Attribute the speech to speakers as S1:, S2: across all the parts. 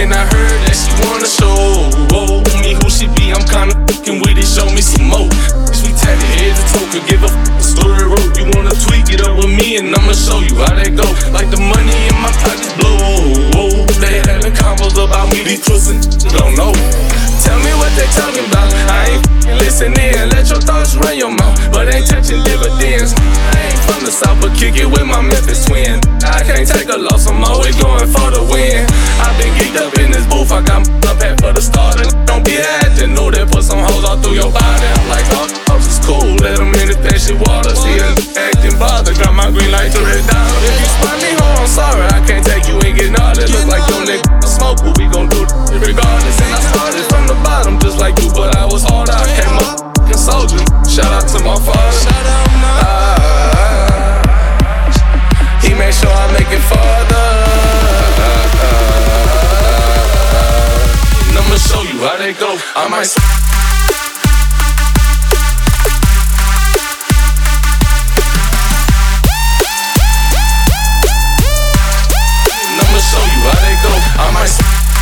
S1: And I heard that she wanna show me who she be. I'm kinda fucking with it, show me some more. We tatted head to toe, could give a story wrote. You wanna tweak it up with me and I'ma show you how that go. Like the money in my pockets blow. They having combos about me, these pussy don't know. Tell me what they talking about. I ain't listening. Let your thoughts run your mouth, but ain't touching dividends. I ain't from the south, but kick it with my Memphis twin. I can't take a loss, I'm always going for the win. I've been geeked up in this booth, I got my pack for the starter. Don't be acting new, they put some hoes all through your body. I'm like, oh, is cool, let them in the patient water. See a acting bother, got my green light to red dot. If you spot me home, I'm sorry, I can't take you and get all that. Look like your nigga smoke, but we gon' do it regardless. And I started from the bottom just like you, but I was hard. I came up f***ing soldier. Shout out to my father. He made sure I make it farther. And I'ma show you how they go. I might show you how they go. I might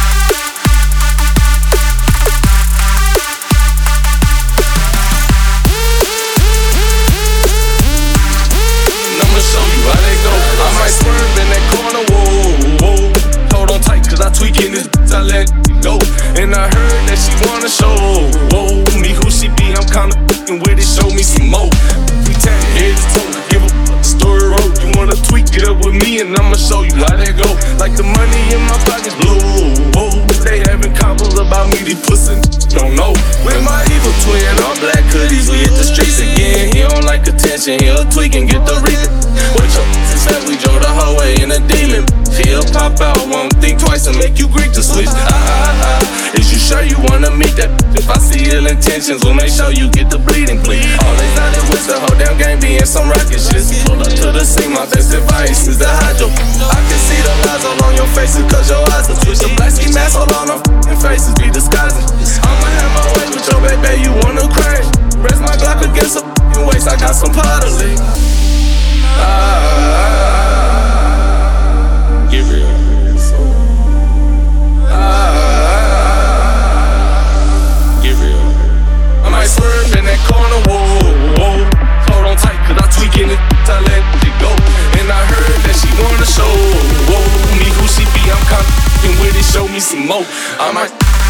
S1: show you how they go. I might swerve in that corner, whoa. Hold on tight, cause I tweaking this bitch, I let it go. And I heard that she wanna show me who she be. I'm kinda fucking with it, show me some more. We tatted head to toe, give a story wrote. You wanna tweak it up with me and I'ma show you how that go. Like the money in my pockets blow. They having combos about me, these pussy don't know. With my evil twin on black hoodies, we hit the streets again. He don't like attention, he'll tweak and get the reason. With your said we drove the whole way in a demon. He'll pop out, won't think twice and make you Greek to switch. Is you sure you wanna meet that? If I see ill intentions, we'll make sure you get the bleeding bleed. Always out in with the whole damn game being some rocket shit. Pull up to the scene, my best advice is the hydro. I can see the lies all on your faces, cause your eyes are twitch. The black ski mask all on our faces be disguising. I'ma have my way with your baby, you wanna crash. Rest my Glock against a waist, I got some pottery. Get real. Get real. I might swerve in that corner, whoa. Hold on tight, cause I tweaking it, I let it go. And I heard that she wanna show me who she be. I'm kinda with it, show me some more. I might